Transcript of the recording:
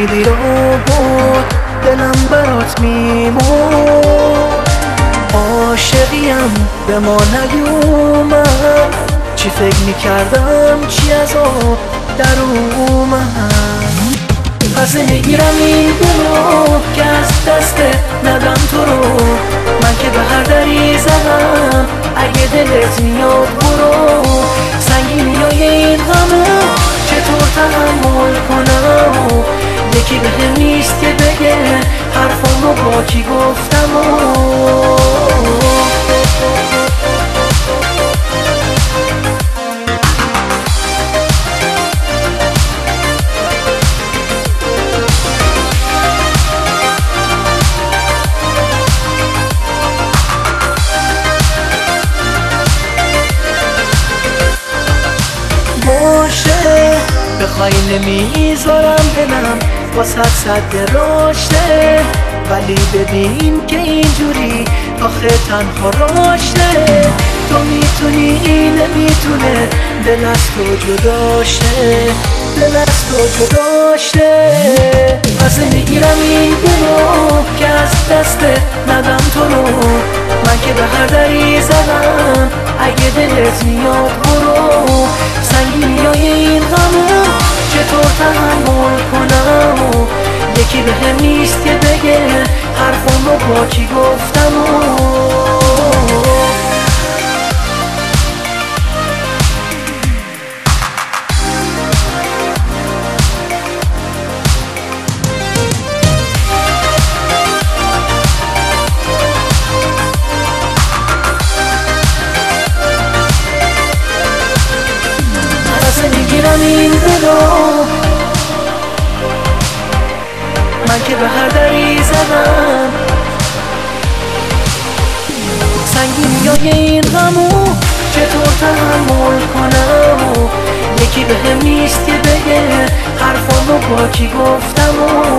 امیدی رو بود دلم برات میمون. عاشقیم به ما نیومد، چی فکر میکردم چی از آب در اومد. پس میگیرم این دلو که از دست ندم تو رو. من که به هر دری زدم اگه دلت میاد برو. سنگینیای این غمو چطور تحمل کنم؟ یکی بهم نیست که بگه حرفامو با کی گفتم. باشه بخوای نمیذارم دلم واسه صد راشته، ولی ببین که اینجوری آخه تنها راشته. تو میتونی نمیتونه دل از تو جداشه، دل از تو جداشه. پس میگیرم این دلو که از دست ندم تو رو. من که به هر دری زدم اگه دلت میاد برو. سنگینیای این غمو چطور تحمل کنم؟ یکی بهم نیست که بگه حرفامو با کی گفتم. میگیرم این دلو من که به هر دری زدم. سنگینیای این غمو چطور تحمل کنم؟ یکی بهم نیست که بگه حرفامو با کی گفتم.